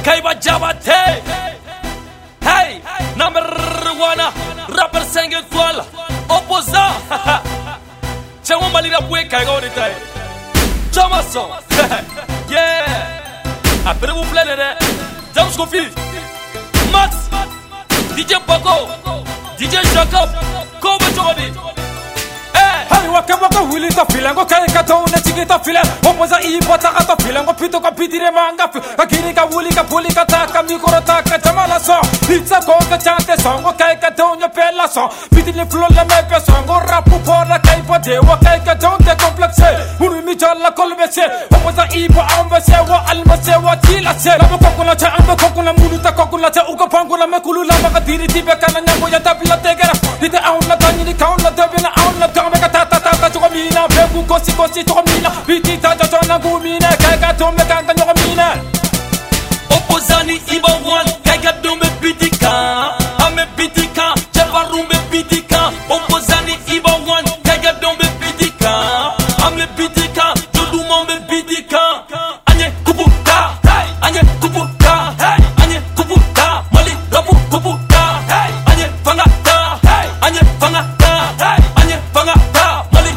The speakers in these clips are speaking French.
Kaiba Jabate. Hey, number one, rapper 5 étoiles, opposant. Tiens-moi mal la bouée, Kaigo de taille. Jamason. Yeah. Après vous plaît, James Kofi, Max, DJ Paco, DJ Jacob, Kobe Jodi. Hey, waka wili ta filango kai kato na chigi ta filan. Opoza I bota ta filango pito ka pitire manga. Akiri ka wuli ka puli ka ta ka mikoro ta ka chamala so. Pizza ko ka chante songo kai kato nya pela so. Pitile flow la me pe songo rapu pora kai pode wa kai kato te complexe. Unu mi jalla kolbese. Opoza I bo ambase wa almase wa tilase. La ko kuna cha ambe ko kuna mulu ta ko kuna cha uka pangula me kulula maka diri tibe kana nyango ya tapila tegera. Dite auna tani ni kauna tabina auna Mina, Pegu, Kosi, Tomina, Viti, Tajana, Gumina, Kagatom, Kangamina. Opposani, Iba One, Kagadome, Pitika, Ame Pitika, Japarume, Pitika, Opposani, Iba One, Kagadome, Pitika, Ame Pitika, Jodumome, Pitika, Anye Kubuka, Anye Kubuka, Anye Kubuka, Mali, Rabu Kubuka, Anye Fangata, Anye Fangata, Anye Fangata.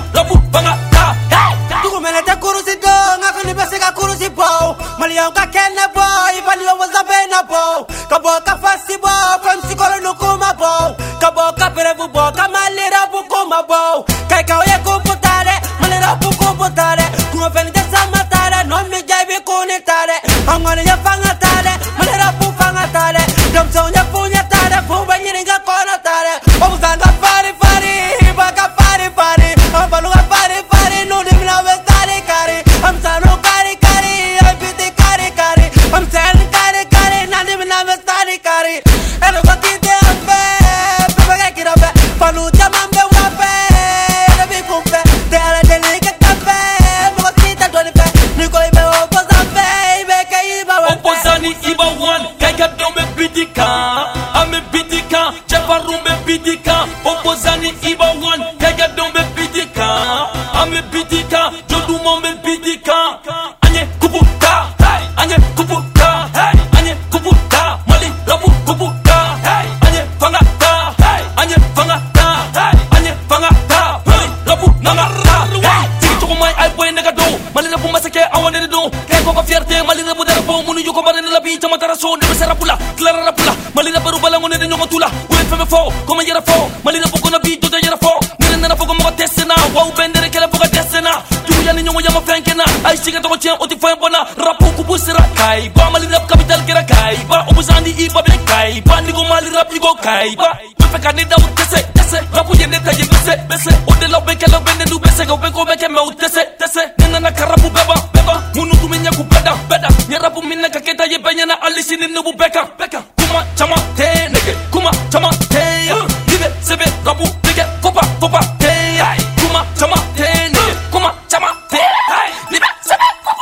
Kaboka fasibo, from sikolo nukuma bo. Kaboka perevu bo, kamalira bukuma bo. Kaika oye kuputare, malira bukuputare. Kuma fenite samatare, no mi jaibi kunitare. Angwane ya fangatare, malira bufangatare. Damso ya funyatare, fuba nyiringa konatare. Obuzanga fari fari, baka fari fari. Ambaluga fari fari, nudi mina westari kari. Amsano kari kari, abiti kari kari. Amsano kari kari, nandi mina westari kari. Elo kakite ambe, pepe kirabe. Palucha mambe wape, rebi kumpe. Tere delike kape, moko kita donipe. Niko ibe opozambe, ibe ke iba wape. Opposani Iba One, Kagadome Pitika, Ame Pitika, Japarume Pitika. Opposani Iba One, Kagadome Pitika, Ame Pitika, Jodumome Pitika. Anye Kubuka, Anye Kubuka, Anye Kubuka, Mali Rabu Kubuka, Anye Fangata, Anye Fangata, Anye Fangata, Mali Rabu Nangara. Tiki Choko Mai Ai Boy Negado, Mali Rabu Masake Awane do, Keko Fierté, Mali Rabu Darapo, Munu Yoko Barene la Bicha Mataraso, Nebe Serapula, Clara Rapula, Mali Rabu Balangone de Nyongotula, Uwe Feme Fo, Come Yera Fo, Mali Rabu Kona Bito de Yera Fo, Nena Fo Como Tessena, Wow Bendere Kela Foga Tessena, Tuya Nyongo Yama Frankena, I Chica Toko Chen Oti Bona, Rapu Kubusera Kai, Ba Mali Rap Capital Kera Kai, Ba Opuzani Iba Be Kai, Ba Nigo Mali Rap Nigo Kai, Ba Pepe Kaneda Utese, Tese, Rapu Yeneta Yebese, Bese, Odela Bekela Bendu Bese, Gobeko Beke Me Utese, Tese, Nena Karabu Beba, Beba, Munu Tumenya Kubeda, Beda, Yarabu Mina Kaketa Yebenya Alishin Nubu Beka, Beka, Kuma Chama Te, Nege, Kuma Chama Te, Dive, Sebe, Rabu, Beke, Fopa, Fopa, Te, Kuma Chama Te, Nege, Kuma Chama Te, Dive, Sebe,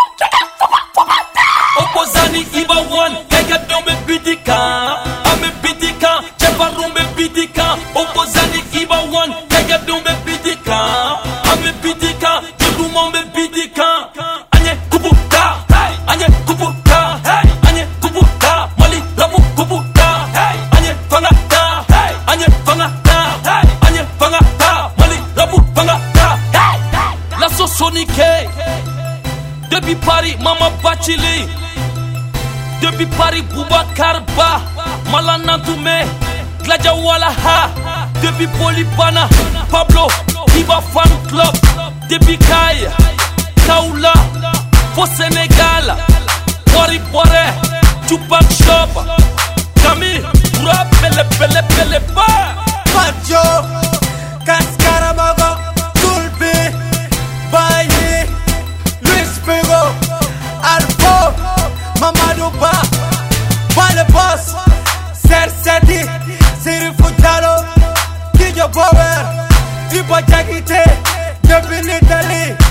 Fopa, Fopa, Te. Opposani Iba One, Kagadome Pitika, Ame Pitika, Japarume Pitika. Opposani Iba One, Kagadome Pitika, Ame Pitika, Jodumome Pitika. Anye Kubuka, Anye Kubuka, Anye Kubuka, Mali Rabu Kubuka, Anye Fangata, Anye Fangata, Anye Fangata, Mali Rabu Fangata. La Sosonique, depuis Paris, Mama Bachili. Depuis Paris, Boubacar Ba, Malana Toumé, Gladja Walaha. Depuis Polipana, Pablo, Iba Fan Club. Depuis Kai, Kaula, Faux Sénégal, Wari Bore, Tupac Shop, Camille, Rap, Pele Ba. Pacho, Cascaramago, Tulpi, Baye, Luis Pego, Alpo, Mamadou Ba, Wale Boss, Serseti, Siri Futalo, DJ Power, Iba Jagite, depuis l'Italie.